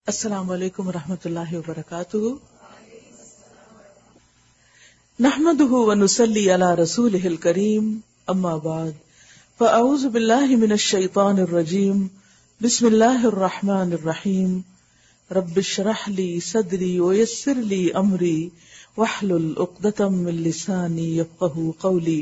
السلام علیکم ورحمۃ اللہ وبرکاتہ. نحمده ونصلی علی رسولہ الکریم. اما بعد فاعوذ باللہ من الشیطان الرجیم. بسم اللہ الرحمن الرحیم. رب اشرح لی صدری ویسر لی امری واحلل عقدۃ من لسانی یفقہوا قولی.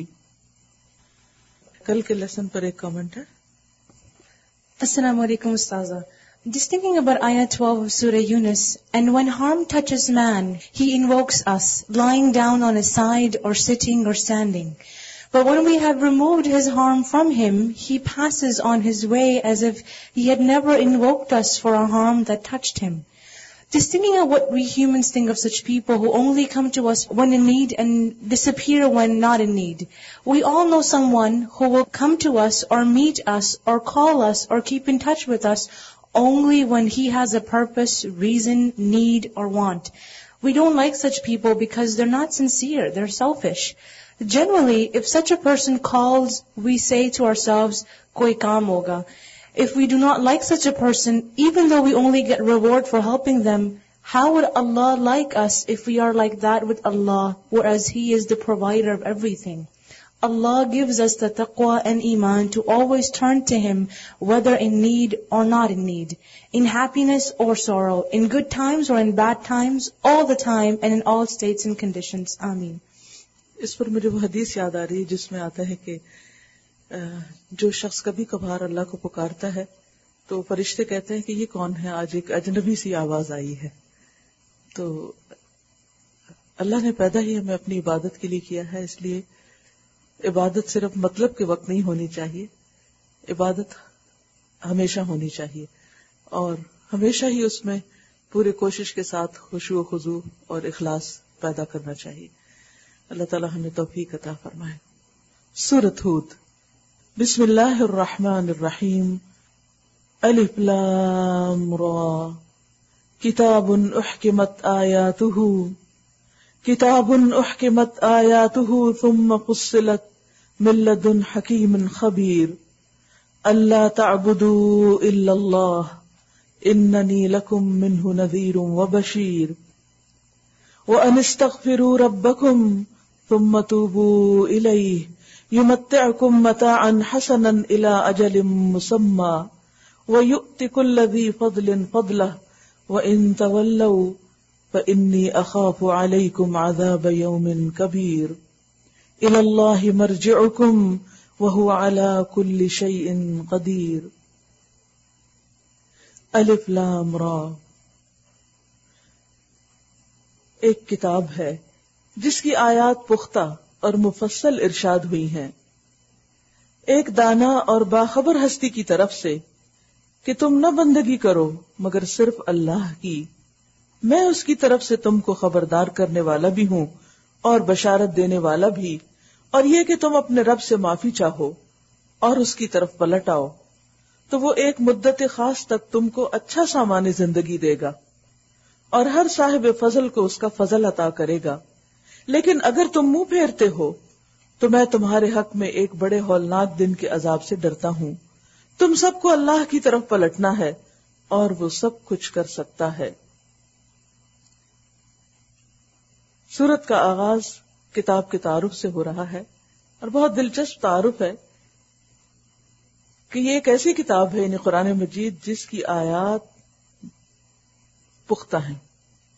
کل کے لیسن پر ایک کامنٹ ہے. Assalamu alaikum Ustaza. Just thinking about Ayah 12 of Surah Yunus, and when harm touches man, he invokes us, lying down on his side or sitting or standing. But when we have removed his harm from him, he passes on his way as if he had never invoked us for a harm that touched him. Just thinking of what we humans think of such people who only come to us when in need and disappear when not in need. We all know someone who will come to us or meet us or call us or keep in touch with us only when he has a purpose, reason, need or want. We don't like such people because they're not sincere, they're selfish. Generally, if such a person calls, we say to ourselves, koi kaam hoga. If we do not like such a person, even though we only get reward for helping them, how would Allah like us if we are like that with Allah, whereas He is the provider of everything? Allah gives us the taqwa and iman to always turn to Him, whether in need or not in need, in happiness or sorrow, in good times or in bad times, all the time and in all states and conditions. Ameen. اس پر مجھے وہ حدیث یاد آ رہی ہے جس میں آتا ہے کہ جو شخص کبھی کبھار اللہ کو پکارتا ہے تو فرشتے کہتے ہیں کہ یہ کون ہے، آج ایک اجنبی سی آواز آئی ہے. تو اللہ نے پیدا ہی ہمیں اپنی عبادت کے لیے کیا ہے، اس لیے عبادت صرف مطلب کے وقت نہیں ہونی چاہیے، عبادت ہمیشہ ہونی چاہیے اور ہمیشہ ہی اس میں پورے کوشش کے ساتھ خشوع و خضوع اور اخلاص پیدا کرنا چاہیے. اللہ تعالی ہمیں توفیق عطا فرمائے. سورۃ ہود. بسم اللہ الرحمن الرحیم. الف لام را. کتاب احکمت آیاتہ ثم فصلت من لدن حکیم خبیر. اللہ تعبدوا الا اللہ اننی لکم منہ نذیر وبشیر. وان استغفروا ربکم ثم توبوا الیہ یمتعکم متاعا حسنا الی اجل مسمی ویؤت کل ذی فضل فضلہ وان تولوا فانی اخاف علیکم عذاب یوم کبیر. الی اللہ مرجعکم وہو علی کل شیء قدیر. الف لام را. ایک کتاب ہے جس کی آیات پختہ اور مفصل ارشاد ہوئی ہیں، ایک دانا اور باخبر ہستی کی طرف سے کہ تم نہ بندگی کرو مگر صرف اللہ کی. میں اس کی طرف سے تم کو خبردار کرنے والا بھی ہوں اور بشارت دینے والا بھی، اور یہ کہ تم اپنے رب سے معافی چاہو اور اس کی طرف پلٹ آؤ تو وہ ایک مدت خاص تک تم کو اچھا سامان زندگی دے گا اور ہر صاحب فضل کو اس کا فضل عطا کرے گا. لیکن اگر تم منہ پھیرتے ہو تو میں تمہارے حق میں ایک بڑے ہولناک دن کے عذاب سے ڈرتا ہوں. تم سب کو اللہ کی طرف پلٹنا ہے اور وہ سب کچھ کر سکتا ہے. سورت کا آغاز کتاب کے تعارف سے ہو رہا ہے اور بہت دلچسپ تعارف ہے کہ یہ ایک ایسی کتاب ہے یعنی قرآن مجید جس کی آیات پختہ ہیں.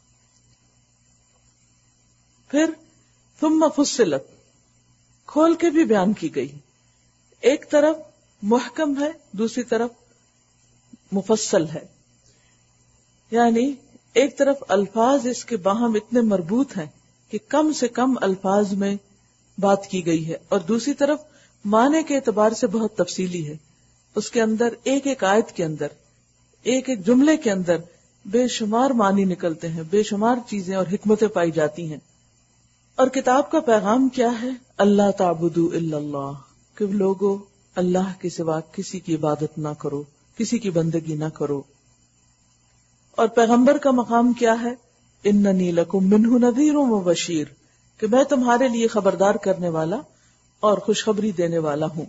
پھر ثم فصلت کھول کے بھی بیان کی گئی. ایک طرف محکم ہے، دوسری طرف مفصل ہے، یعنی ایک طرف الفاظ اس کے باہم اتنے مربوط ہیں کہ کم سے کم الفاظ میں بات کی گئی ہے، اور دوسری طرف معنی کے اعتبار سے بہت تفصیلی ہے. اس کے اندر ایک ایک آیت کے اندر، ایک ایک جملے کے اندر بے شمار معنی نکلتے ہیں، بے شمار چیزیں اور حکمتیں پائی جاتی ہیں. اور کتاب کا پیغام کیا ہے؟ اللہ تعبدوا الا اللہ، کہ لوگوں اللہ کے سوا کسی کی عبادت نہ کرو، کسی کی بندگی نہ کرو. اور پیغمبر کا مقام کیا ہے؟ اننی لکم منہ نذیر وبشیر، کہ میں تمہارے لیے خبردار کرنے والا اور خوشخبری دینے والا ہوں.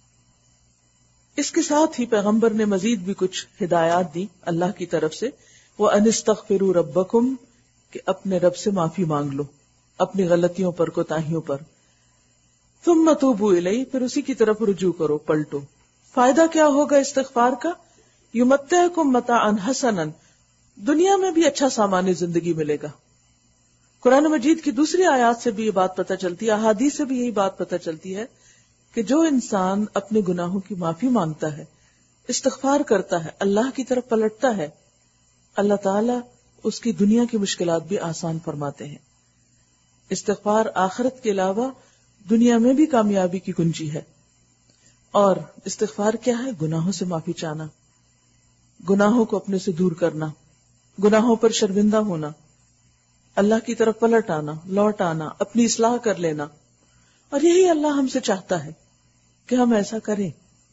اس کے ساتھ ہی پیغمبر نے مزید بھی کچھ ہدایات دی اللہ کی طرف سے وَأَنِ اسْتَغْفِرُوا رَبَّكُمْ کہ اپنے رب سے معافی مانگ لو اپنی غلطیوں پر کوتاہیوں پر. ثُمَّ تُوبُوا إِلَيْهِ پھر اسی کی طرف رجوع کرو پلٹو. فائدہ کیا ہوگا استغفار کا؟ يُمَتِّعْكُمْ مَتَاعًا حَسَنًا دنیا میں بھی اچھا سامان زندگی ملے گا. قرآن مجید کی دوسری آیات سے بھی یہ بات پتہ چلتی ہے, احادیث سے بھی یہی بات پتہ چلتی ہے کہ جو انسان اپنے گناہوں کی معافی مانگتا ہے, استغفار کرتا ہے, اللہ کی طرف پلٹتا ہے, اللہ تعالیٰ اس کی دنیا کی مشکلات بھی آسان فرماتے ہیں. استغفار آخرت کے علاوہ دنیا میں بھی کامیابی کی کنجی ہے. اور استغفار کیا ہے؟ گناہوں سے معافی چاہنا, گناہوں کو اپنے سے دور کرنا, گناہوں پر شرمندہ ہونا, اللہ کی طرف پلٹ آنا, لوٹ آنا, اپنی اصلاح کر لینا. اور یہی اللہ ہم سے چاہتا ہے کہ ہم ایسا کریں.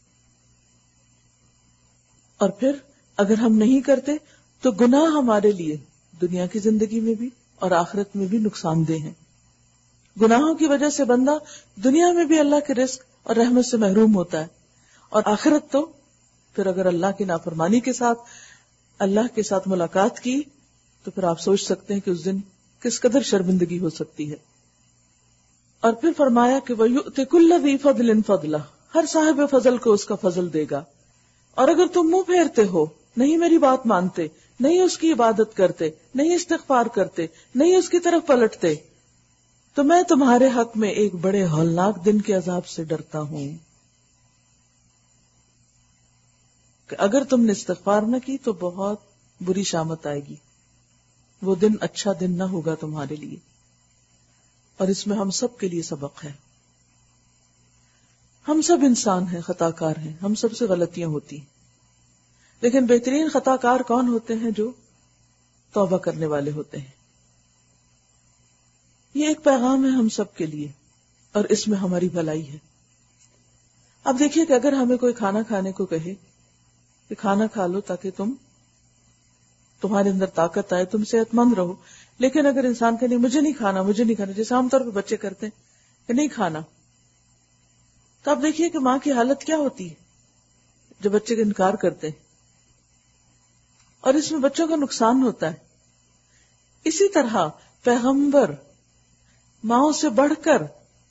اور پھر اگر ہم نہیں کرتے تو گناہ ہمارے لیے دنیا کی زندگی میں بھی اور آخرت میں بھی نقصان دہ ہیں. گناہوں کی وجہ سے بندہ دنیا میں بھی اللہ کے رزق اور رحمت سے محروم ہوتا ہے, اور آخرت تو پھر اگر اللہ کی نافرمانی کے ساتھ اللہ کے ساتھ ملاقات کی تو پھر آپ سوچ سکتے ہیں کہ اس دن کس قدر شرمندگی ہو سکتی ہے. اور پھر فرمایا کہ وَيُؤْتِ كُلَّ ذِي فَضْلٍ فَضْلَهُ ہر صاحب فضل کو اس کا فضل دے گا. اور اگر تم منہ پھیرتے ہو, نہیں میری بات مانتے, نہیں اس کی عبادت کرتے, نہیں استغفار کرتے, نہیں اس کی طرف پلٹتے, تو میں تمہارے حق میں ایک بڑے ہولناک دن کے عذاب سے ڈرتا ہوں کہ اگر تم نے استغفار نہ کی تو بہت بری شامت آئے گی. وہ دن اچھا دن نہ ہوگا تمہارے لیے. اور اس میں ہم سب کے لیے سبق ہے. ہم سب انسان ہیں, خطا کار ہیں, ہم سب سے غلطیاں ہوتی ہیں, لیکن بہترین خطا کار کون ہوتے ہیں؟ جو توبہ کرنے والے ہوتے ہیں. یہ ایک پیغام ہے ہم سب کے لیے اور اس میں ہماری بھلائی ہے. اب دیکھیے کہ اگر ہمیں کوئی کھانا کھانے کو کہے کہ کھانا کھا لو تاکہ تمہارے اندر طاقت آئے, تم صحت مند رہو, لیکن اگر انسان کہ نہیں مجھے نہیں کھانا, جیسے عام طور پہ بچے کرتے ہیں کہ نہیں کھانا, تو اب دیکھیے کہ ماں کی حالت کیا ہوتی ہے جب بچے کا انکار کرتے ہیں, اور اس میں بچوں کا نقصان ہوتا ہے. اسی طرح پیغمبر ماؤں سے بڑھ کر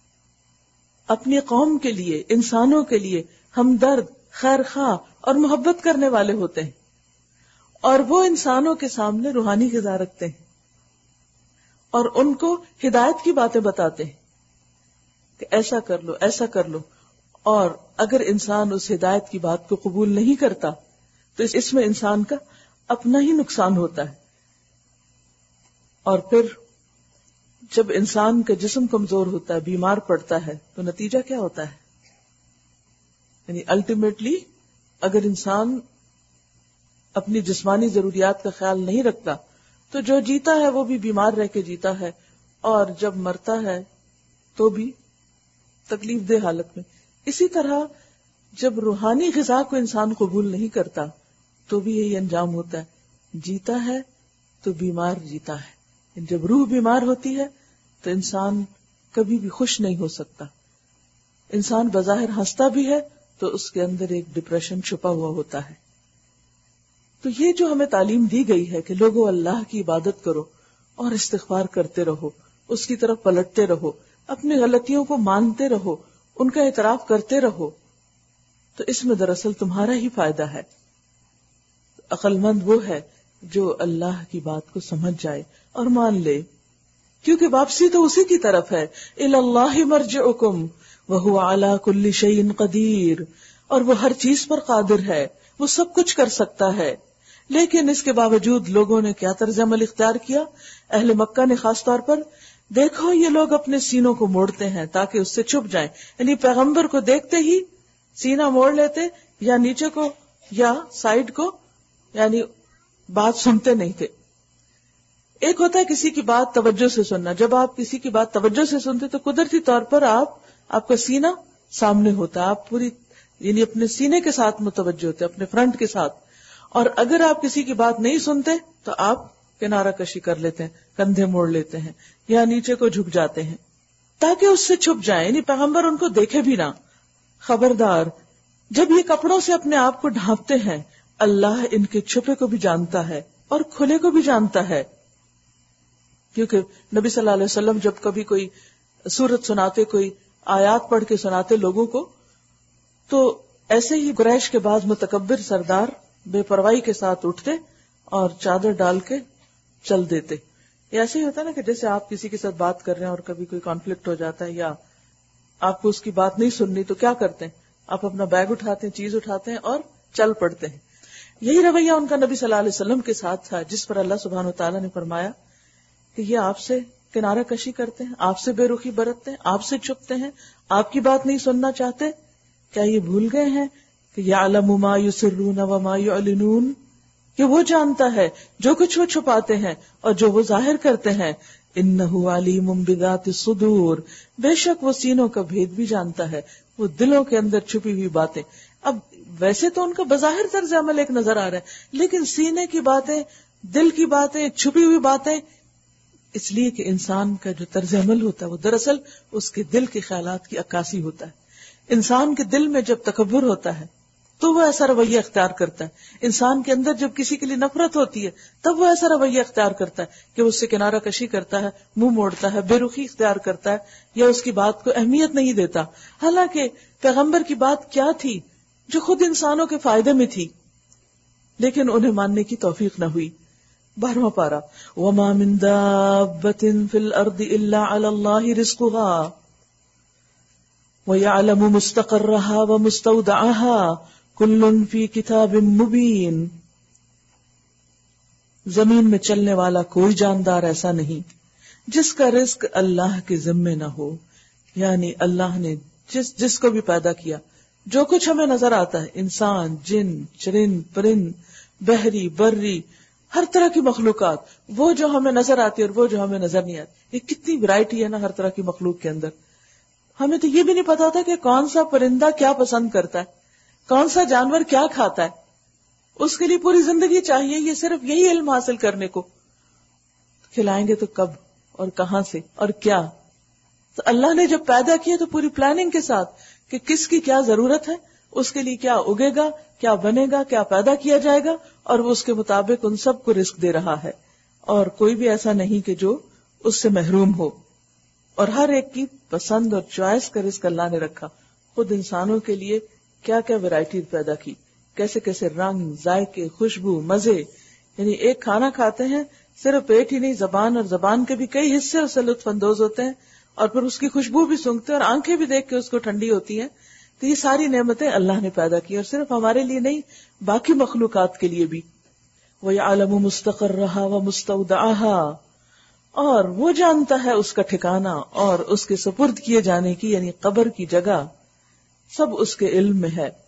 اپنی قوم کے لیے, انسانوں کے لیے ہمدرد, خیر خواہ اور محبت کرنے والے ہوتے ہیں, اور وہ انسانوں کے سامنے روحانی غذا رکھتے ہیں اور ان کو ہدایت کی باتیں بتاتے ہیں کہ ایسا کر لو, ایسا کر لو. اور اگر انسان اس ہدایت کی بات کو قبول نہیں کرتا تو اس میں انسان کا اپنا ہی نقصان ہوتا ہے. اور پھر جب انسان کا جسم کمزور ہوتا ہے, بیمار پڑتا ہے, تو نتیجہ کیا ہوتا ہے؟ یعنی الٹیمیٹلی اگر انسان اپنی جسمانی ضروریات کا خیال نہیں رکھتا تو جو جیتا ہے وہ بھی بیمار رہ کے جیتا ہے, اور جب مرتا ہے تو بھی تکلیف دہ حالت میں. اسی طرح جب روحانی غذا کو انسان قبول نہیں کرتا تو بھی یہی انجام ہوتا ہے, جیتا ہے تو بیمار جیتا ہے. جب روح بیمار ہوتی ہے تو انسان کبھی بھی خوش نہیں ہو سکتا. انسان بظاہر ہنستا بھی ہے تو اس کے اندر ایک ڈپریشن چھپا ہوا ہوتا ہے. تو یہ جو ہمیں تعلیم دی گئی ہے کہ لوگوں اللہ کی عبادت کرو اور استغفار کرتے رہو, اس کی طرف پلٹتے رہو, اپنی غلطیوں کو مانتے رہو, ان کا اعتراف کرتے رہو, تو اس میں دراصل تمہارا ہی فائدہ ہے. عقل مند وہ ہے جو اللہ کی بات کو سمجھ جائے اور مان لے, کیونکہ واپسی تو اسی کی طرف ہے. الی اللہ مرجعکم وہو علی کل شیء قدیر, اور وہ ہر چیز پر قادر ہے, وہ سب کچھ کر سکتا ہے. لیکن اس کے باوجود لوگوں نے کیا طرز عمل اختیار کیا؟ اہل مکہ نے خاص طور پر, دیکھو یہ لوگ اپنے سینوں کو موڑتے ہیں تاکہ اس سے چھپ جائیں. یعنی پیغمبر کو دیکھتے ہی سینہ موڑ لیتے, یا نیچے کو یا سائیڈ کو, یعنی بات سنتے نہیں تھے. ایک ہوتا ہے کسی کی بات توجہ سے سننا. جب آپ کسی کی بات توجہ سے سنتے تو قدرتی طور پر آپ کا سینہ سامنے ہوتا ہے, آپ پوری یعنی اپنے سینے کے ساتھ متوجہ ہوتے, اپنے فرنٹ کے ساتھ. اور اگر آپ کسی کی بات نہیں سنتے تو آپ کنارہ کشی کر لیتے ہیں, کندھے موڑ لیتے ہیں یا نیچے کو جھک جاتے ہیں تاکہ اس سے چھپ جائیں, یعنی پیغمبر ان کو دیکھے بھی نہ. خبردار, جب یہ کپڑوں سے اپنے آپ کو ڈھانپتے ہیں, اللہ ان کے چھپے کو بھی جانتا ہے, اور کھلے کو بھی جانتا ہے. کیونکہ نبی صلی اللہ علیہ وسلم جب کبھی کوئی سورت سناتے, کوئی آیات پڑھ کے سناتے لوگوں کو, تو ایسے ہی قریش کے بعض متکبر سردار بے پرواہی کے ساتھ اٹھتے اور چادر ڈال کے چل دیتے. یہ ایسے ہی ہوتا ہے نا کہ جیسے آپ کسی کے ساتھ بات کر رہے ہیں اور کبھی کوئی کانفلکٹ ہو جاتا ہے یا آپ کو اس کی بات نہیں سننی, تو کیا کرتے ہیں, آپ اپنا بیگ اٹھاتے ہیں, چیز اٹھاتے ہیں اور چل پڑتے ہیں. یہی رویہ ان کا نبی صلی اللہ علیہ وسلم کے ساتھ تھا, جس پر اللہ سبحانہ وتعالیٰ نے فرمایا کہ یہ آپ سے کنارہ کشی کرتے ہیں, آپ سے بے رخی برتتے ہیں, آپ سے چھپتے ہیں, آپ کی بات نہیں سننا چاہتے. کیا یہ بھول گئے ہیں کہ یعلم ما یسرون وما یعلنون, کہ وہ جانتا ہے جو کچھ وہ چھپاتے ہیں اور جو وہ ظاہر کرتے ہیں. انہ علیم بذات الصدور, بے شک وہ سینوں کا بھید بھی جانتا ہے, وہ دلوں کے اندر چھپی ہوئی باتیں. اب ویسے تو ان کا بظاہر طرز عمل ایک نظر آ رہا ہے, لیکن سینے کی باتیں, دل کی باتیں, چھپی ہوئی باتیں, اس لیے کہ انسان کا جو طرز عمل ہوتا ہے وہ دراصل اس کے دل کے خیالات کی عکاسی ہوتا ہے. انسان کے دل میں جب تکبر ہوتا ہے تو وہ ایسا رویہ اختیار کرتا ہے. انسان کے اندر جب کسی کے لیے نفرت ہوتی ہے تب وہ ایسا رویہ اختیار کرتا ہے کہ وہ اس سے کنارہ کشی کرتا ہے, منہ موڑتا ہے, بے رخی اختیار کرتا ہے, یا اس کی بات کو اہمیت نہیں دیتا. حالانکہ پیغمبر کی بات کیا تھی جو خود انسانوں کے فائدے میں تھی, لیکن انہیں ماننے کی توفیق نہ ہوئی. 12واں پارہ, وَمَا مِن دَابَّةٍ فِي الْأَرْضِ إِلَّا عَلَى اللَّهِ رِزْقُهَا وَيَعْلَمُ مُسْتَقَرَّهَا وَمُسْتَوْدَعَهَا كُلٌّ فِي كِتَابٍ مُبِينٍ. زمین میں چلنے والا کوئی جاندار ایسا نہیں جس کا رزق اللہ کے ذمے نہ ہو. یعنی اللہ نے جس کو بھی پیدا کیا, جو کچھ ہمیں نظر آتا ہے, انسان, جن, چرند, پرند, بحری, بری, ہر طرح کی مخلوقات, وہ جو ہمیں نظر آتی ہے اور وہ جو ہمیں نظر نہیں آتی. یہ کتنی ورائٹی ہے نا ہر طرح کی مخلوق کے اندر. ہمیں تو یہ بھی نہیں پتا ہوتا کہ کون سا پرندہ کیا پسند کرتا ہے, کون سا جانور کیا کھاتا ہے. اس کے لیے پوری زندگی چاہیے یہ صرف یہی علم حاصل کرنے کو. کھلائیں گے تو کب اور کہاں سے اور کیا. تو اللہ نے جب پیدا کیا تو پوری پلاننگ کے ساتھ کہ کس کی کیا ضرورت ہے, اس کے لیے کیا اگے گا, کیا بنے گا, کیا پیدا کیا جائے گا, اور وہ اس کے مطابق ان سب کو رزق دے رہا ہے. اور کوئی بھی ایسا نہیں کہ جو اس سے محروم ہو, اور ہر ایک کی پسند اور چوائس کا رزق اللہ نے رکھا. خود انسانوں کے لیے کیا کیا ویرائٹی پیدا کی, کیسے کیسے رنگ, ذائقے, خوشبو, مزے. یعنی ایک کھانا کھاتے ہیں, صرف پیٹ ہی نہیں, زبان اور زبان کے بھی کئی حصے اس سے لطف اندوز ہوتے ہیں, اور پھر اس کی خوشبو بھی سونگتے ہیں اور آنکھیں بھی دیکھ کے اس کو ٹھنڈی ہوتی ہیں. تو یہ ساری نعمتیں اللہ نے پیدا کی, اور صرف ہمارے لیے نہیں, باقی مخلوقات کے لیے بھی. وَيَعْلَمُ مُسْتَقَرَّهَا وَمُسْتَوْدَعَهَا, اور وہ جانتا ہے اس کا ٹھکانہ اور اس کے سپرد کیے جانے کی, یعنی قبر کی جگہ, سب اس کے علم میں ہے.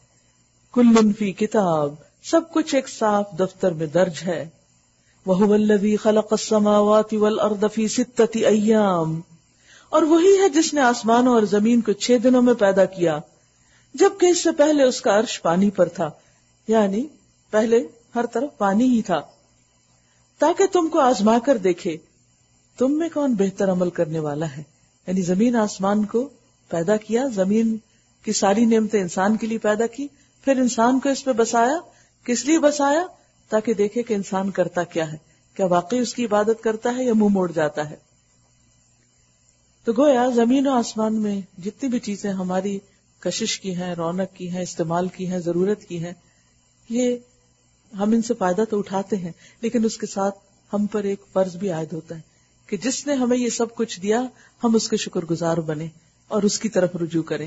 کل فی کتاب, سب کچھ ایک صاف دفتر میں درج ہے. وَهُوَ الَّذِي خَلَقَ السَّمَاوَاتِ وَالْأَرْضَ فِي 6 أَيَّامٍ, اور وہی ہے جس نے آسمانوں اور زمین کو 6 دنوں میں پیدا کیا, جبکہ اس سے پہلے اس کا عرش پانی پر تھا. یعنی پہلے ہر طرف پانی ہی تھا, تاکہ تم کو آزما کر دیکھے تم میں کون بہتر عمل کرنے والا ہے. یعنی زمین آسمان کو پیدا کیا, زمین کی ساری نعمتیں انسان کے لیے پیدا کی, پھر انسان کو اس پہ بسایا. کس لیے بسایا؟ تاکہ دیکھے کہ انسان کرتا کیا ہے, کیا واقعی اس کی عبادت کرتا ہے یا منہ موڑ جاتا ہے. تو گویا زمین و آسمان میں جتنی بھی چیزیں ہماری کشش کی ہیں, رونق کی ہیں, استعمال کی ہیں, ضرورت کی ہیں, یہ ہم ان سے فائدہ تو اٹھاتے ہیں, لیکن اس کے ساتھ ہم پر ایک فرض بھی عائد ہوتا ہے کہ جس نے ہمیں یہ سب کچھ دیا ہم اس کے شکر گزار بنیں اور اس کی طرف رجوع کریں.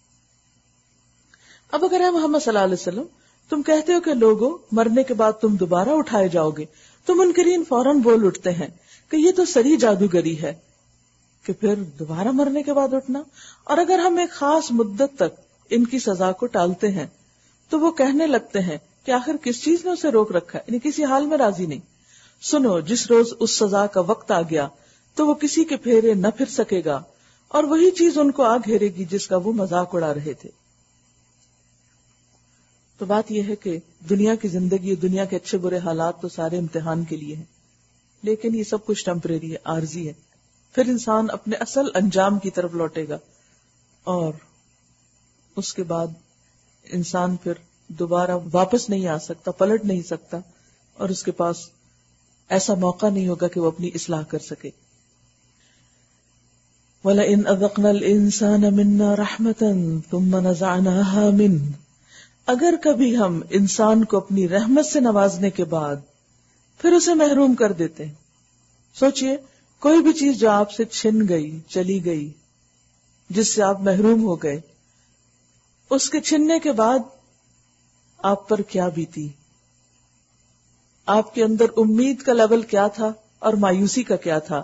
اب اگر ہم محمد صلی اللہ علیہ وسلم, تم کہتے ہو کہ لوگوں مرنے کے بعد تم دوبارہ اٹھائے جاؤ گے, تو منکرین فوراً بول اٹھتے ہیں کہ یہ تو سری جادوگری ہے کہ پھر دوبارہ مرنے کے بعد اٹھنا. اور اگر ہم ایک خاص مدت تک ان کی سزا کو ٹالتے ہیں تو وہ کہنے لگتے ہیں کہ آخر کس چیز نے اسے روک رکھا ہے, یعنی کسی حال میں راضی نہیں. سنو, جس روز اس سزا کا وقت آ گیا تو وہ کسی کے پھیرے نہ پھر سکے گا, اور وہی چیز ان کو آ گھیرے گی جس کا وہ مذاق اڑا رہے تھے. تو بات یہ ہے کہ دنیا کی زندگی, دنیا کے اچھے برے حالات تو سارے امتحان کے لیے ہیں, لیکن یہ سب کچھ ٹیمپریری ہے, عارضی ہے. پھر انسان اپنے اصل انجام کی طرف لوٹے گا, اور اس کے بعد انسان پھر دوبارہ واپس نہیں آ سکتا, پلٹ نہیں سکتا, اور اس کے پاس ایسا موقع نہیں ہوگا کہ وہ اپنی اصلاح کر سکے. وَلَئِنْ أَذَقْنَا الْإِنسَانَ مِنَّا رَحْمَةً ثُمَّ نَزَعْنَاهَا مِنْهُ، اگر کبھی ہم انسان کو اپنی رحمت سے نوازنے کے بعد پھر اسے محروم کر دیتے ہیں. سوچئے کوئی بھی چیز جو آپ سے چھن گئی، چلی گئی، جس سے آپ محروم ہو گئے، اس کے چھننے کے بعد آپ پر کیا بیتی، آپ کے اندر امید کا لیول کیا تھا اور مایوسی کا کیا تھا.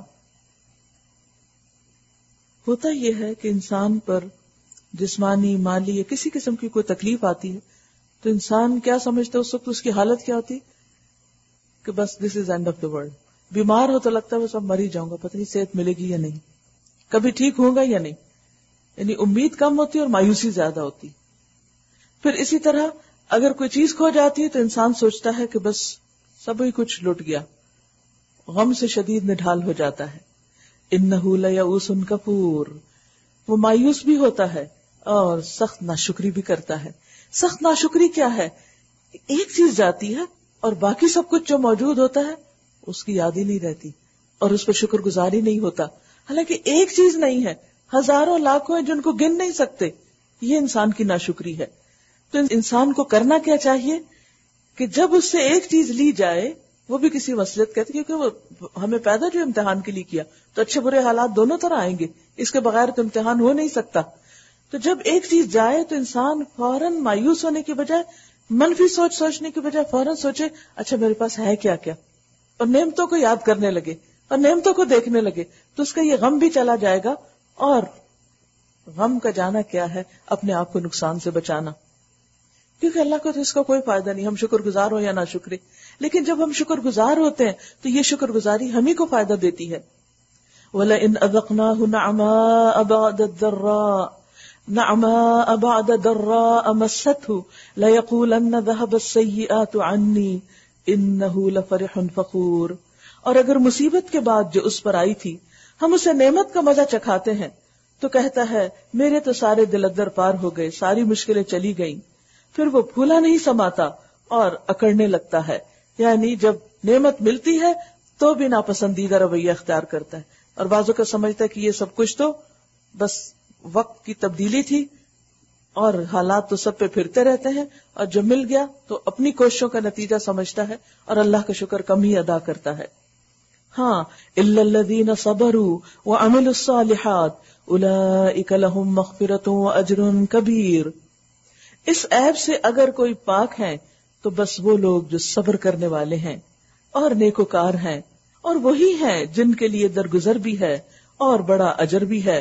ہوتا یہ ہے کہ انسان پر جسمانی، مالی یا کسی قسم کی کوئی تکلیف آتی ہے تو انسان کیا سمجھتا ہے اس وقت، اس کی حالت کیا ہوتی کہ بس this is end of the world. بیمار ہو تو لگتا ہے بس اب مر ہی جاؤں گا، پتہ نہیں صحت ملے گی یا نہیں، کبھی ٹھیک ہوں گا یا نہیں. یعنی امید کم ہوتی اور مایوسی زیادہ ہوتی. پھر اسی طرح اگر کوئی چیز کھو جاتی ہے تو انسان سوچتا ہے کہ بس سب ہی کچھ لٹ گیا، غم سے شدید نڈھال ہو جاتا ہے. انہ لیئوس کفور، وہ مایوس بھی ہوتا ہے اور سخت ناشکری بھی کرتا ہے. سخت ناشکری کیا ہے؟ ایک چیز جاتی ہے اور باقی سب کچھ جو موجود ہوتا ہے اس کی یاد ہی نہیں رہتی اور اس پر شکر گزاری نہیں ہوتا. حالانکہ ایک چیز نہیں ہے، ہزاروں لاکھوں ہیں جن کو گن نہیں سکتے. یہ انسان کی ناشکری ہے. تو انسان کو کرنا کیا چاہیے کہ جب اس سے ایک چیز لی جائے، وہ بھی کسی مصلحت کہتے، کیونکہ وہ ہمیں پیدا جو امتحان کے لیے کیا، تو اچھے برے حالات دونوں طرح آئیں گے، اس کے بغیر تو امتحان ہو نہیں سکتا. تو جب ایک چیز جائے تو انسان فوراً مایوس ہونے کی بجائے، منفی سوچنے کی بجائے فوراً سوچے اچھا میرے پاس ہے کیا کیا، اور نعمتوں کو یاد کرنے لگے اور نعمتوں کو دیکھنے لگے، تو اس کا یہ غم بھی چلا جائے گا. اور غم کا جانا کیا ہے؟ اپنے آپ کو نقصان سے بچانا، کیونکہ اللہ کو تو اس کا کوئی فائدہ نہیں، ہم شکر گزار ہو یا نہ شکرے. لیکن جب ہم شکر گزار ہوتے ہیں تو یہ شکر گزاری ہم ہی کو فائدہ دیتی ہے. وَلَئِنْ أَذَقْنَاهُ نَعْمَاءَ بَعْدَ ضَرَّاءَ مَسَّتْهُ لَيَقُولَنَّ ذَهَبَ السَّيِّئَاتُ عَنِّي إِنَّهُ لَفَرِحٌ فَخُورٌ. اور اگر مصیبت کے بعد جو اس پر آئی تھی ہم اسے نعمت کا مزہ چکھاتے ہیں تو کہتا ہے میرے تو سارے دل ادر پار ہو گئے، ساری مشکلیں چلی گئیں. پھر وہ پھولا نہیں سماتا اور اکڑنے لگتا ہے. یعنی جب نعمت ملتی ہے تو بھی ناپسندیدہ رویہ اختیار کرتا ہے، اور بعضوں کا سمجھتا ہے کہ یہ سب کچھ تو بس وقت کی تبدیلی تھی اور حالات تو سب پہ پھرتے رہتے ہیں، اور جب مل گیا تو اپنی کوششوں کا نتیجہ سمجھتا ہے اور اللہ کا شکر کم ہی ادا کرتا ہے. ہاں، الا الذین صبروا وعملوا الصالحات اولئک لهم مغفرۃ واجر کبیر. اس عیب سے اگر کوئی پاک ہے تو بس وہ لوگ جو صبر کرنے والے ہیں اور نیکوکار ہیں، اور وہی ہیں جن کے لیے درگزر بھی ہے اور بڑا اجر بھی ہے.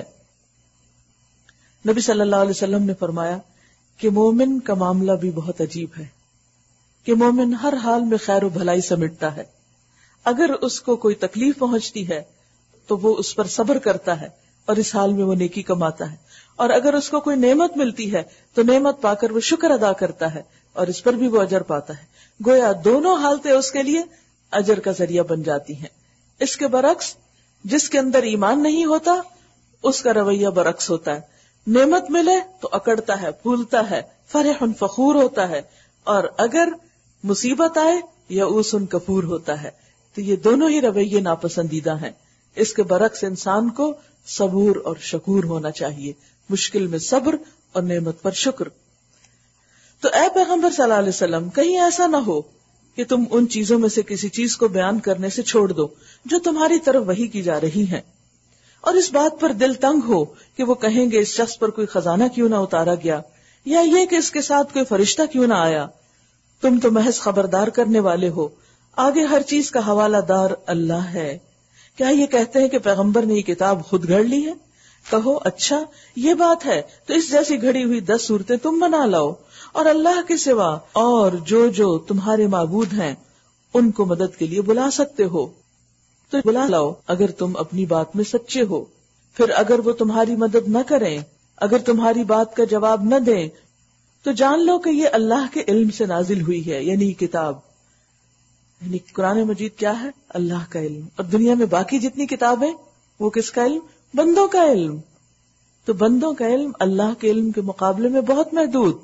نبی صلی اللہ علیہ وسلم نے فرمایا کہ مومن کا معاملہ بھی بہت عجیب ہے، کہ مومن ہر حال میں خیر و بھلائی سمیٹتا ہے. اگر اس کو کوئی تکلیف پہنچتی ہے تو وہ اس پر صبر کرتا ہے اور اس حال میں وہ نیکی کماتا ہے، اور اگر اس کو کوئی نعمت ملتی ہے تو نعمت پا کر وہ شکر ادا کرتا ہے اور اس پر بھی وہ اجر پاتا ہے. گویا دونوں حالتیں اس کے لیے اجر کا ذریعہ بن جاتی ہیں. اس کے برعکس جس کے اندر ایمان نہیں ہوتا اس کا رویہ برعکس ہوتا ہے. نعمت ملے تو اکڑتا ہے، پھولتا ہے، فرح فخور ہوتا ہے، اور اگر مصیبت آئے یئوس کفور ہوتا ہے. تو یہ دونوں ہی رویے ناپسندیدہ ہیں. اس کے برعکس انسان کو صبور اور شکور ہونا چاہیے، مشکل میں صبر اور نعمت پر شکر. تو اے پیغمبر صلی اللہ علیہ وسلم، کہیں ایسا نہ ہو کہ تم ان چیزوں میں سے کسی چیز کو بیان کرنے سے چھوڑ دو جو تمہاری طرف وحی کی جا رہی ہیں، اور اس بات پر دل تنگ ہو کہ وہ کہیں گے اس شخص پر کوئی خزانہ کیوں نہ اتارا گیا، یا یہ کہ اس کے ساتھ کوئی فرشتہ کیوں نہ آیا. تم تو محض خبردار کرنے والے ہو، آگے ہر چیز کا حوالہ دار اللہ ہے. کیا یہ کہتے ہیں کہ پیغمبر نے یہ کتاب خود گھڑ لی ہے؟ کہو اچھا یہ بات ہے تو اس جیسی گھڑی ہوئی 10 صورتیں تم بنا لاؤ، اور اللہ کے سوا اور جو تمہارے معبود ہیں ان کو مدد کے لیے بلا سکتے ہو تو بلا لاؤ اگر تم اپنی بات میں سچے ہو. پھر اگر وہ تمہاری مدد نہ کریں، اگر تمہاری بات کا جواب نہ دیں، تو جان لو کہ یہ اللہ کے علم سے نازل ہوئی ہے، یعنی کتاب، یعنی قرآن مجید کیا ہے؟ اللہ کا علم. اور دنیا میں باقی جتنی کتابیں وہ کس کا علم؟ بندوں کا علم. تو بندوں کا علم اللہ کے علم کے مقابلے میں بہت محدود.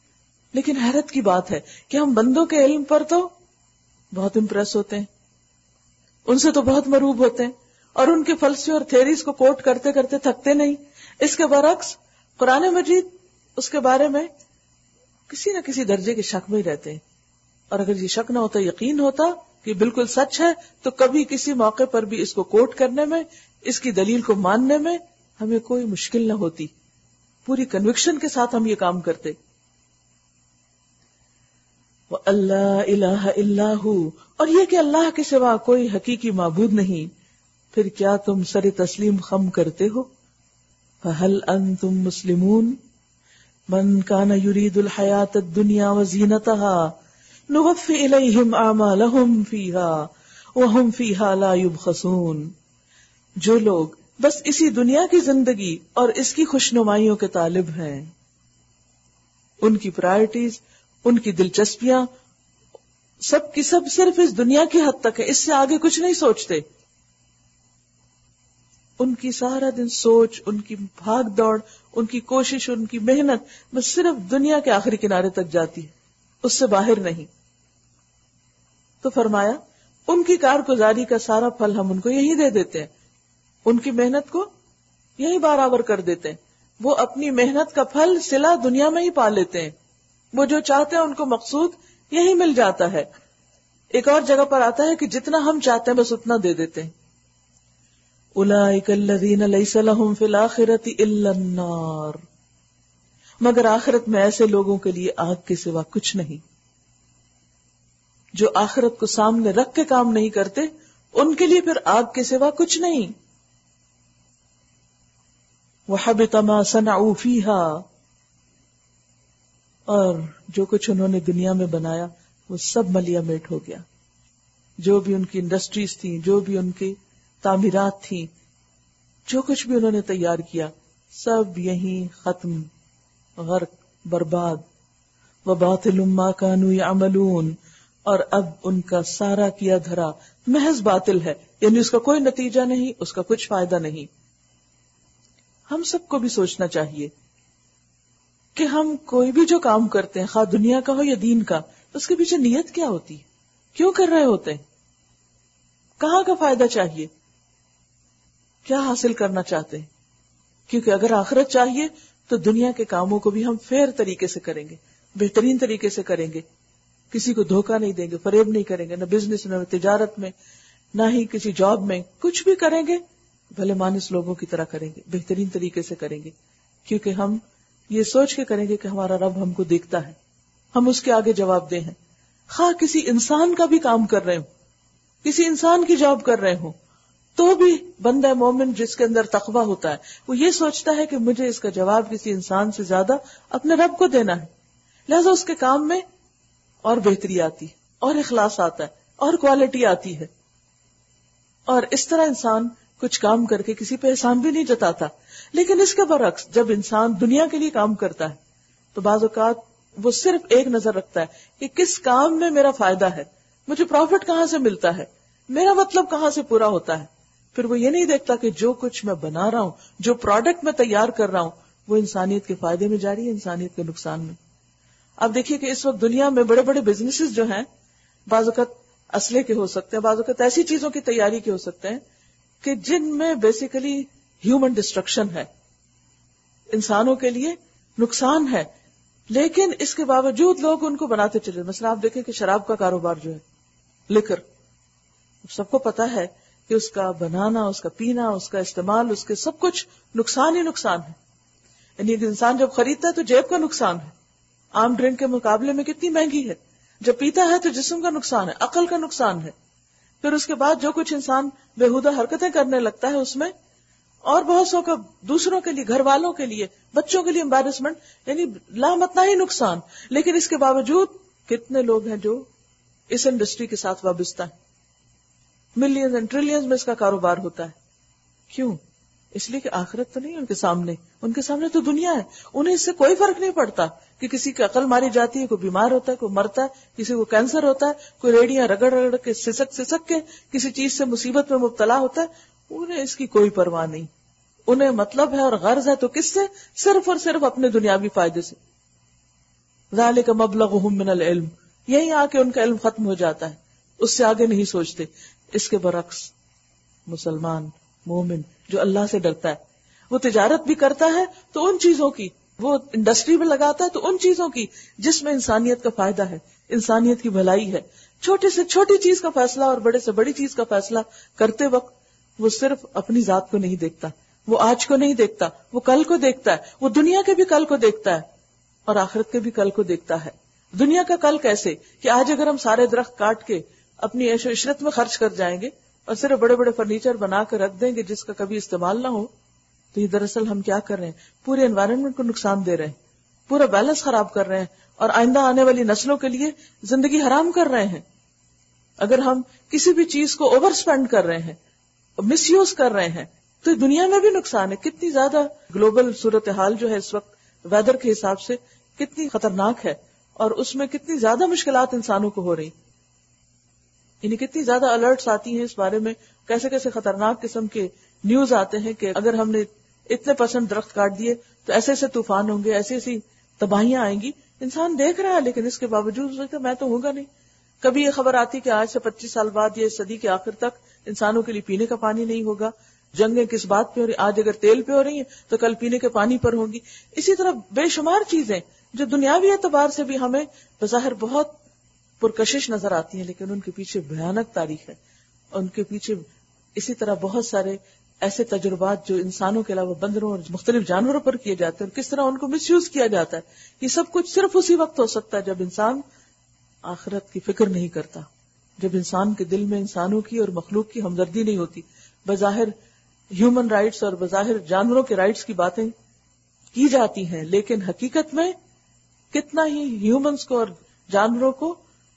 لیکن حیرت کی بات ہے کہ ہم بندوں کے علم پر تو بہت امپریس ہوتے ہیں، ان سے تو بہت مرعوب ہوتے ہیں اور ان کے فلسفے اور تھیریز کو کوٹ کرتے کرتے تھکتے نہیں. اس کے برعکس قرآن مجید اس کے بارے میں کسی نہ کسی درجے کے شک میں ہی رہتے ہیں. اور اگر یہ شک نہ ہوتا، یقین ہوتا کہ بالکل سچ ہے، تو کبھی کسی موقع پر بھی اس کو کوٹ کرنے میں، اس کی دلیل کو ماننے میں ہمیں کوئی مشکل نہ ہوتی. پوری کنوکشن کے ساتھ ہم یہ کام کرتے. وَأَلَّا إِلَٰهَ إِلَّا هُوَ، اور یہ کہ اللہ کے سوا کوئی حقیقی معبود نہیں. پھر کیا تم سر تسلیم خم کرتے ہو؟ فَهَلْ أَنْتُمْ مُسْلِمُونَ مَنْ كَانَ يُرِيدُ الْحَيَاةَ الدُّنْيَا وَزِينَتَهَا نُوَفِّ إِلَيْهِمْ أَعْمَالَهُمْ فِيهَا وَهُمْ فِيهَا لَا يُبْخَسُونَ. جو لوگ بس اسی دنیا کی زندگی اور اس کی خوشنمائیوں کے طالب ہیں، ان کی پرائرٹیز، ان کی دلچسپیاں سب کی سب صرف اس دنیا کی حد تک ہے، اس سے آگے کچھ نہیں سوچتے. ان کی سارا دن سوچ، ان کی بھاگ دوڑ، ان کی کوشش، ان کی محنت بس صرف دنیا کے آخری کنارے تک جاتی ہے، اس سے باہر نہیں. تو فرمایا ان کی کارگزاری کا سارا پھل ہم ان کو یہی دے دیتے ہیں، ان کی محنت کو یہی برابر کر دیتے ہیں. وہ اپنی محنت کا پھل صلہ دنیا میں ہی پا لیتے ہیں. وہ جو چاہتے ہیں ان کو مقصود یہی مل جاتا ہے. ایک اور جگہ پر آتا ہے کہ جتنا ہم چاہتے ہیں بس اتنا دے دیتے ہیں. اولئک الذین لیس لہم فی الآخرۃ الا النار، مگر آخرت میں ایسے لوگوں کے لیے آگ کے سوا کچھ نہیں. جو آخرت کو سامنے رکھ کے کام نہیں کرتے ان کے لیے پھر آگ کے سوا کچھ نہیں. وحبط ما صنعوا فیہا، اور جو کچھ انہوں نے دنیا میں بنایا وہ سب ملیا میٹ ہو گیا. جو بھی ان کی انڈسٹریز تھیں، جو بھی ان کی تعمیرات تھیں، جو کچھ بھی انہوں نے تیار کیا سب یہیں ختم، غرق، برباد. وباطل ما كانوا يعملون، اور اب ان کا سارا کیا دھرا محض باطل ہے، یعنی اس کا کوئی نتیجہ نہیں، اس کا کچھ فائدہ نہیں. ہم سب کو بھی سوچنا چاہیے کہ ہم کوئی بھی جو کام کرتے ہیں، خواہ دنیا کا ہو یا دین کا، اس کے پیچھے نیت کیا ہوتی ہے، کیوں کر رہے ہوتے ہیں، کہاں کا فائدہ چاہیے، کیا حاصل کرنا چاہتے ہیں. کیونکہ اگر آخرت چاہیے تو دنیا کے کاموں کو بھی ہم فیئر طریقے سے کریں گے، بہترین طریقے سے کریں گے. کسی کو دھوکہ نہیں دیں گے، فریب نہیں کریں گے، نہ بزنس میں، نہ تجارت میں، نہ ہی کسی جاب میں. کچھ بھی کریں گے بھلے مانس لوگوں کی طرح کریں گے، بہترین طریقے سے کریں گے. کیونکہ ہم یہ سوچ کے کریں گے کہ ہمارا رب ہم کو دیکھتا ہے، ہم اس کے آگے جواب دہ ہیں. خواہ کسی انسان کا بھی کام کر رہے ہوں، کسی انسان کی جاب کر رہے ہوں، تو بھی بندہ مومن جس کے اندر تقویٰ ہوتا ہے وہ یہ سوچتا ہے کہ مجھے اس کا جواب کسی انسان سے زیادہ اپنے رب کو دینا ہے. لہذا اس کے کام میں اور بہتری آتی ہے، اور اخلاص آتا ہے، اور کوالٹی آتی ہے. اور اس طرح انسان کچھ کام کر کے کسی پہ احسان بھی نہیں جتاتا. لیکن اس کے برعکس جب انسان دنیا کے لیے کام کرتا ہے تو بعض اوقات وہ صرف ایک نظر رکھتا ہے کہ کس کام میں میرا فائدہ ہے، مجھے پروفٹ کہاں سے ملتا ہے، میرا مطلب کہاں سے پورا ہوتا ہے. پھر وہ یہ نہیں دیکھتا کہ جو کچھ میں بنا رہا ہوں، جو پروڈکٹ میں تیار کر رہا ہوں، وہ انسانیت کے فائدے میں جاری ہے، انسانیت کے نقصان میں. اب دیکھیے کہ اس وقت دنیا میں بڑے بڑے بزنسز جو ہیں، بعض اوقات اسلحے کے ہو سکتے ہیں، بعض اوقات ایسی چیزوں کی تیاری کے ہو سکتے ہیں کہ جن میں بیسیکلی ہیومن ڈسٹرکشن ہے، انسانوں کے لیے نقصان ہے. لیکن اس کے باوجود لوگ ان کو بناتے چلے. مثلا آپ دیکھیں کہ شراب کا کاروبار جو ہے، لکر، سب کو پتا ہے کہ اس کا بنانا، اس کا پینا، اس کا استعمال، اس کے سب کچھ نقصان ہی نقصان ہے. یعنی ایک انسان جب خریدتا ہے تو جیب کا نقصان ہے، عام ڈرنک کے مقابلے میں کتنی مہنگی ہے. جب پیتا ہے تو جسم کا نقصان ہے، عقل کا نقصان ہے. پھر اس کے بعد جو کچھ انسان بےہودہ حرکتیں کرنے لگتا ہے اس میں، اور بہت سو کا دوسروں کے لیے، گھر والوں کے لیے، بچوں کے لیے امبیرسمنٹ، یعنی لامتنا ہی نقصان. لیکن اس کے باوجود کتنے لوگ ہیں جو اس انڈسٹری کے ساتھ وابستہ ہیں. ملینز اینڈ ٹریلینز میں اس کا کاروبار ہوتا ہے. کیوں؟ اس لیے کہ آخرت تو نہیں ان کے سامنے تو دنیا ہے. انہیں اس سے کوئی فرق نہیں پڑتا کہ کسی کی عقل ماری جاتی ہے، کوئی بیمار ہوتا ہے، کوئی مرتا ہے، کسی کو کینسر ہوتا ہے، کوئی ریڑیاں رگڑ رگڑ کے سسک کے کسی چیز سے مصیبت میں مبتلا ہوتا ہے. انہیں اس کی کوئی پرواہ نہیں. انہیں مطلب ہے اور غرض ہے تو کس سے؟ صرف اور صرف اپنے دنیاوی فائدے سے. ذالک مبلغہم من العلم، یہی آ کے ان کا علم ختم ہو جاتا ہے. اس سے آگے نہیں سوچتے. اس کے برعکس مسلمان مومن جو اللہ سے ڈرتا ہے وہ تجارت بھی کرتا ہے تو ان چیزوں کی، وہ انڈسٹری میں لگاتا ہے تو ان چیزوں کی جس میں انسانیت کا فائدہ ہے، انسانیت کی بھلائی ہے. چھوٹی سے چھوٹی چیز کا فیصلہ اور بڑے سے بڑی چیز کا فیصلہ کرتے وقت وہ صرف اپنی ذات کو نہیں دیکھتا، وہ آج کو نہیں دیکھتا، وہ کل کو دیکھتا ہے، وہ دنیا کے بھی کل کو دیکھتا ہے اور آخرت کے بھی کل کو دیکھتا ہے. دنیا کا کل کیسے کہ آج اگر ہم سارے درخت کاٹ کے اپنی عیش و عشرت میں خرچ کر جائیں گے اور صرف بڑے بڑے فرنیچر بنا کر رکھ دیں گے جس کا کبھی استعمال نہ ہو، تو یہ دراصل ہم کیا کر رہے ہیں؟ پورے انوائرنمنٹ کو نقصان دے رہے ہیں، پورا بیلنس خراب کر رہے ہیں اور آئندہ آنے والی نسلوں کے لیے زندگی حرام کر رہے ہیں. اگر ہم کسی بھی چیز کو اوور سپینڈ کر رہے ہیں، مس یوز کر رہے ہیں، تو دنیا میں بھی نقصان ہے. کتنی زیادہ گلوبل صورتحال جو ہے اس وقت ویدر کے حساب سے کتنی خطرناک ہے اور اس میں کتنی زیادہ مشکلات انسانوں کو ہو رہی، یعنی کتنی زیادہ الرٹس آتی ہیں اس بارے میں، کیسے کیسے خطرناک قسم کے نیوز آتے ہیں کہ اگر ہم نے اتنے % درخت کاٹ دیے تو ایسے ایسے طوفان ہوں گے، ایسی ایسی تباہیاں آئیں گی. انسان دیکھ رہا ہے لیکن اس کے باوجود میں تو ہوں گا نہیں. کبھی یہ خبر آتی کہ آج سے 25 سال بعد یہ صدی کے آخر تک انسانوں کے لیے پینے کا پانی نہیں ہوگا. جنگیں کس بات پہ ہو رہی، آج اگر تیل پہ ہو رہی ہیں تو کل پینے کے پانی پر ہوں گی. اسی طرح بے شمار چیزیں جو دنیاوی اعتبار سے بھی ہمیں بظاہر بہت پرکشش نظر آتی ہیں لیکن ان کے پیچھے بھیانک تاریخ ہے. ان کے پیچھے اسی طرح بہت سارے ایسے تجربات جو انسانوں کے علاوہ بندروں اور مختلف جانوروں پر کیے جاتے ہیں اور کس طرح ان کو مس یوز کیا جاتا ہے. یہ سب کچھ صرف اسی وقت ہو سکتا ہے جب انسان آخرت کی فکر نہیں کرتا، جب انسان کے دل میں انسانوں کی اور مخلوق کی ہمدردی نہیں ہوتی. بظاہر ہیومن رائٹس اور بظاہر جانوروں کے رائٹس کی باتیں کی جاتی ہیں لیکن حقیقت میں کتنا ہی ہیومنز کو اور جانوروں کو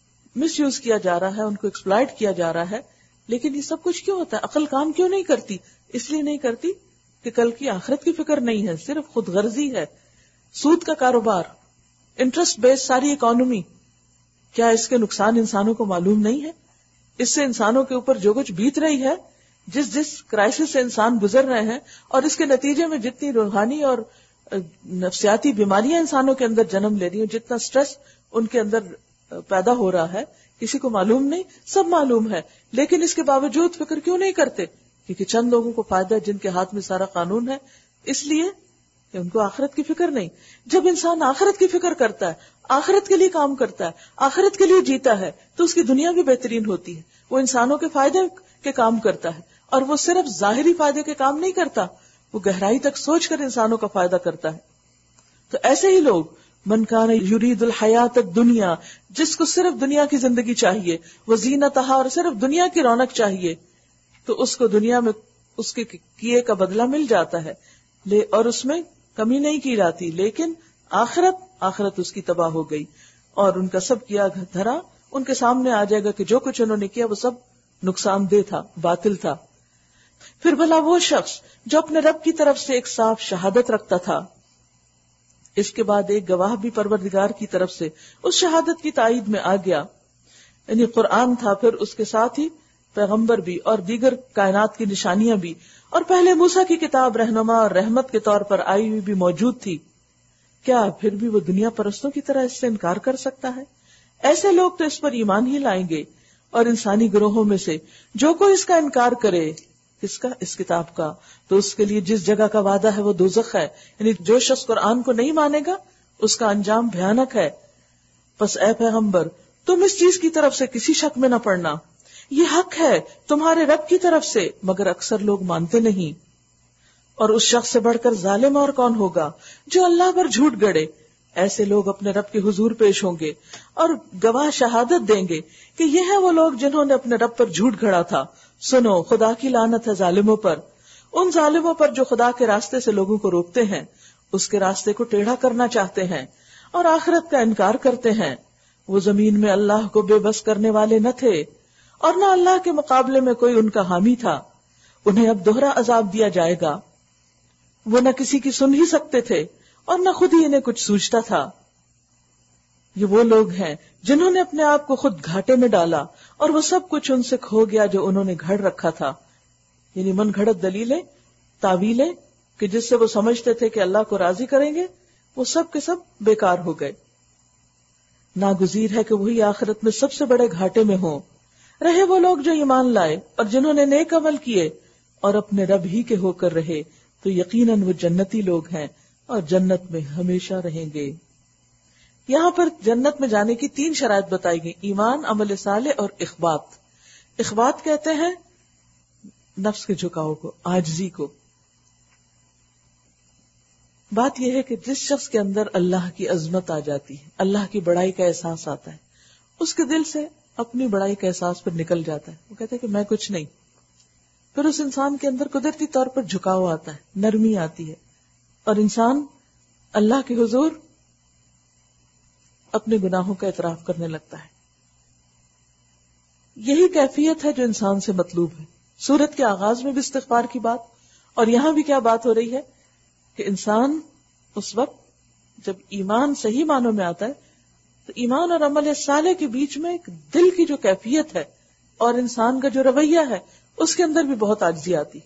مس یوز کیا جا رہا ہے، ان کو ایکسپلائٹ کیا جا رہا ہے. لیکن یہ سب کچھ کیوں ہوتا ہے؟ عقل کام کیوں نہیں کرتی؟ اس لیے نہیں کرتی کہ کل کی آخرت کی فکر نہیں ہے، صرف خود غرضی ہے. سود کا کاروبار، انٹرسٹ بیس ساری اکانومی، کیا اس کے نقصان انسانوں کو معلوم نہیں ہے؟ اس سے انسانوں کے اوپر جو کچھ بیت رہی ہے، جس کرائسس سے انسان گزر رہے ہیں اور اس کے نتیجے میں جتنی روحانی اور نفسیاتی بیماریاں انسانوں کے اندر جنم لے رہی ہیں، جتنا سٹریس ان کے اندر پیدا ہو رہا ہے، کسی کو معلوم نہیں؟ سب معلوم ہے لیکن اس کے باوجود فکر کیوں نہیں کرتے؟ کیونکہ چند لوگوں کو فائدہ ہے جن کے ہاتھ میں سارا قانون ہے، اس لیے کہ ان کو آخرت کی فکر نہیں. جب انسان آخرت کی فکر کرتا ہے، آخرت کے لیے کام کرتا ہے، آخرت کے لیے جیتا ہے تو اس کی دنیا بھی بہترین ہوتی ہے. وہ انسانوں کے فائدے کے کام کرتا ہے اور وہ صرف ظاہری فائدے کے کام نہیں کرتا، وہ گہرائی تک سوچ کر انسانوں کا فائدہ کرتا ہے. تو ایسے ہی لوگ من کان یرید الحیات الدنیا، جس کو صرف دنیا کی زندگی چاہیے، وزینتہا، اور صرف دنیا کی رونق چاہیے، تو اس کو دنیا میں اس کے کیے کا بدلہ مل جاتا ہے اور اس میں کمی نہیں کی جاتی. لیکن آخرت اس کی تباہ ہو گئی اور ان کا سب کیا دھرا ان کے سامنے آ جائے گا کہ جو کچھ انہوں نے کیا وہ سب نقصان دہ تھا، باطل تھا. پھر بھلا وہ شخص جو اپنے رب کی طرف سے ایک صاف شہادت رکھتا تھا، اس کے بعد ایک گواہ بھی پروردگار کی طرف سے اس شہادت کی تائید میں آ گیا، یعنی قرآن تھا، پھر اس کے ساتھ ہی پیغمبر بھی اور دیگر کائنات کی نشانیاں بھی، اور پہلے موسیٰ کی کتاب رہنما اور رحمت کے طور پر آئی ہوئی بھی موجود تھی. کیا پھر بھی وہ دنیا پرستوں کی طرح اس سے انکار کر سکتا ہے؟ ایسے لوگ تو اس پر ایمان ہی لائیں گے. اور انسانی گروہوں میں سے جو کوئی اس کا انکار کرے، کس کا؟ اس کتاب کا، تو اس کے لیے جس جگہ کا وعدہ ہے وہ دوزخ ہے. یعنی جو شخص قرآن کو نہیں مانے گا اس کا انجام بھیانک ہے. پس اے پیغمبر تم اس چیز کی طرف سے کسی شک میں نہ پڑنا، یہ حق ہے تمہارے رب کی طرف سے، مگر اکثر لوگ مانتے نہیں. اور اس شخص سے بڑھ کر ظالم اور کون ہوگا جو اللہ پر جھوٹ گڑے. ایسے لوگ اپنے رب کے حضور پیش ہوں گے اور گواہ شہادت دیں گے کہ یہ ہیں وہ لوگ جنہوں نے اپنے رب پر جھوٹ گھڑا تھا. سنو، خدا کی لعنت ہے ظالموں پر، ان ظالموں پر جو خدا کے راستے سے لوگوں کو روکتے ہیں، اس کے راستے کو ٹیڑھا کرنا چاہتے ہیں اور آخرت کا انکار کرتے ہیں. وہ زمین میں اللہ کو بے بس کرنے والے نہ تھے اور نہ اللہ کے مقابلے میں کوئی ان کا حامی تھا. انہیں اب دوہرا عذاب دیا جائے گا. وہ نہ کسی کی سن ہی سکتے تھے اور نہ خود ہی انہیں کچھ سوچتا تھا. یہ وہ لوگ ہیں جنہوں نے اپنے آپ کو خود گھاٹے میں ڈالا اور وہ سب کچھ ان سے کھو گیا جو انہوں نے گھڑ رکھا تھا. یعنی من گھڑت دلیلیں، تعویلیں کہ جس سے وہ سمجھتے تھے کہ اللہ کو راضی کریں گے، وہ سب کے سب بیکار ہو گئے. ناگزیر ہے کہ وہی آخرت میں سب سے بڑے گھاٹے میں ہوں. رہے وہ لوگ جو ایمان لائے اور جنہوں نے نیک عمل کیے اور اپنے رب ہی کے ہو کر رہے تو یقیناً وہ جنتی لوگ ہیں اور جنت میں ہمیشہ رہیں گے. یہاں پر جنت میں جانے کی 3 شرائط بتائی گئی: ایمان، عمل صالح اور اخبات. اخبات کہتے ہیں نفس کے جھکاؤ کو، عاجزی کو. بات یہ ہے کہ جس شخص کے اندر اللہ کی عظمت آ جاتی ہے، اللہ کی بڑائی کا احساس آتا ہے، اس کے دل سے اپنی بڑائی کا احساس پر نکل جاتا ہے. وہ کہتا ہے کہ میں کچھ نہیں. پھر اس انسان کے اندر قدرتی طور پر جھکاؤ آتا ہے، نرمی آتی ہے، اور انسان اللہ کے حضور اپنے گناہوں کا اعتراف کرنے لگتا ہے. یہی کیفیت ہے جو انسان سے مطلوب ہے. سورت کے آغاز میں بھی استغفار کی بات، اور یہاں بھی کیا بات ہو رہی ہے کہ انسان اس وقت جب ایمان صحیح معنوں میں آتا ہے تو ایمان اور عمل صالح کے بیچ میں ایک دل کی جو کیفیت ہے اور انسان کا جو رویہ ہے اس کے اندر بھی بہت عاجزی آتی.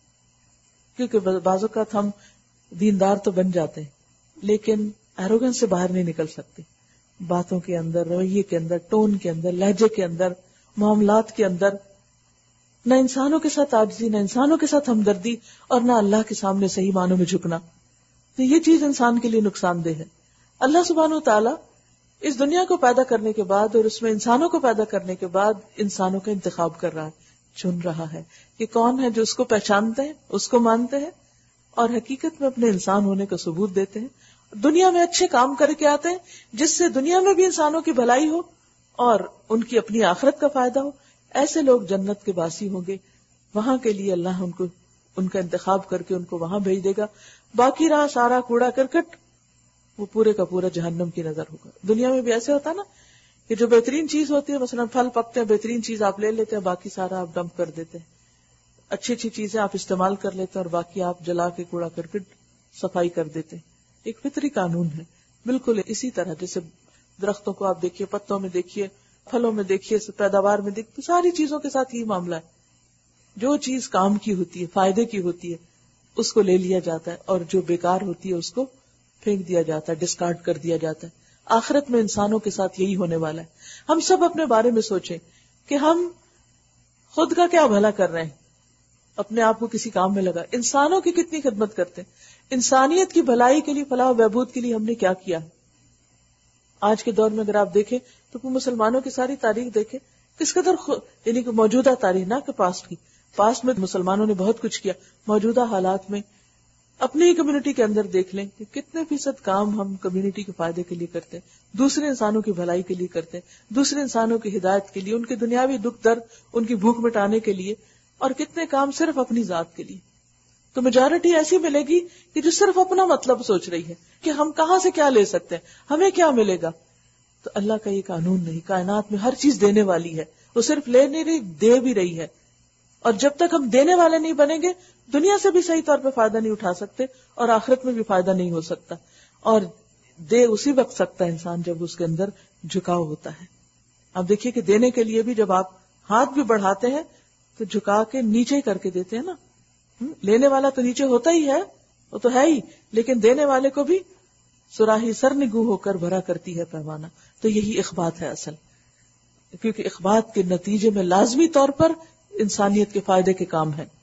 کیونکہ بعض اوقات ہم دیندار تو بن جاتے ہیں لیکن ایروگنس سے باہر نہیں نکل سکتے. باتوں کے اندر، رویے کے اندر، ٹون کے اندر، لہجے کے اندر، معاملات کے اندر نہ انسانوں کے ساتھ عاجزی، نہ انسانوں کے ساتھ ہمدردی، اور نہ اللہ کے سامنے صحیح معنوں میں جھکنا. تو یہ چیز انسان کے لیے نقصان دہ ہے. اللہ سبحانہ و تعالی اس دنیا کو پیدا کرنے کے بعد اور اس میں انسانوں کو پیدا کرنے کے بعد انسانوں کا انتخاب کر رہا ہے، چن رہا ہے کہ کون ہے جو اس کو پہچانتے ہیں، اس کو مانتے ہیں اور حقیقت میں اپنے انسان ہونے کا ثبوت دیتے ہیں، دنیا میں اچھے کام کر کے آتے ہیں جس سے دنیا میں بھی انسانوں کی بھلائی ہو اور ان کی اپنی آخرت کا فائدہ ہو. ایسے لوگ جنت کے باسی ہوں گے. وہاں کے لیے اللہ ان کا انتخاب کر کے ان کو وہاں بھیج دے گا. باقی رہا سارا کوڑا کرکٹ، وہ پورے کا پورا جہنم کی نظر ہوگا. دنیا میں بھی ایسے ہوتا نا کہ جو بہترین چیز ہوتی ہے، مثلا پھل پکتے ہیں، بہترین چیز آپ لے لیتے ہیں، باقی سارا آپ ڈمپ کر دیتے ہیں. اچھی اچھی چیزیں آپ استعمال کر لیتے ہیں اور باقی آپ جلا کے کوڑا کرکٹ صفائی کر دیتے ہیں. ایک فطری قانون ہے. بالکل اسی طرح جیسے درختوں کو آپ دیکھیے، پتوں میں دیکھیے، پھلوں میں دیکھیے، پیداوار میں دیکھیے، ساری چیزوں کے ساتھ یہ معاملہ ہے. جو چیز کام کی ہوتی ہے، فائدے کی ہوتی ہے، اس کو لے لیا جاتا ہے، اور جو بیکار ہوتی ہے اس کو پھینک دیا جاتا ہے، ڈسکارڈ کر دیا جاتا ہے. آخرت میں انسانوں کے ساتھ یہی ہونے والا ہے. ہم سب اپنے بارے میں سوچیں کہ ہم خود کا کیا بھلا کر رہے ہیں، اپنے آپ کو کسی کام میں لگا، انسانوں کی کتنی خدمت کرتے ہیں، انسانیت کی بھلائی کے لیے، فلاح و بہبود کے لیے ہم نے کیا کیا. آج کے دور میں اگر آپ دیکھیں تو مسلمانوں کی ساری تاریخ دیکھیں، کس قدر یعنی کہ موجودہ تاریخ نہ کہ پاسٹ کی. پاسٹ میں مسلمانوں نے بہت کچھ کیا. موجودہ حالات میں اپنی ہی کمیونٹی کے اندر دیکھ لیں کہ کتنے فیصد کام ہم کمیونٹی کے فائدے کے لیے کرتے ہیں، دوسرے انسانوں کی بھلائی کے لیے کرتے ہیں، دوسرے انسانوں کی ہدایت کے لیے، ان کے دنیاوی دکھ درد، ان کی بھوک مٹانے کے لیے، اور کتنے کام صرف اپنی ذات کے لیے. تو میجورٹی ایسی ملے گی کہ جو صرف اپنا مطلب سوچ رہی ہے کہ ہم کہاں سے کیا لے سکتے ہیں، ہمیں کیا ملے گا. تو اللہ کا یہ قانون نہیں. کائنات میں ہر چیز دینے والی ہے، وہ صرف لے نہیں رہی، دے بھی رہی ہے. اور جب تک ہم دینے والے نہیں بنیں گے، دنیا سے بھی صحیح طور پہ فائدہ نہیں اٹھا سکتے اور آخرت میں بھی فائدہ نہیں ہو سکتا. اور دے اسی وقت سکتا ہے انسان جب اس کے اندر جھکاؤ ہوتا ہے. اب دیکھیے کہ دینے کے لیے بھی جب آپ ہاتھ بھی بڑھاتے ہیں تو جھکا کے نیچے کر کے دیتے ہیں نا. لینے والا تو نیچے ہوتا ہی ہے، وہ تو ہے ہی، لیکن دینے والے کو بھی سراہی سرنگو ہو کر بھرا کرتی ہے پیمانہ. تو یہی اخبات ہے اصل، کیونکہ اخبات کے نتیجے میں لازمی طور پر انسانیت کے فائدے کے کام ہے.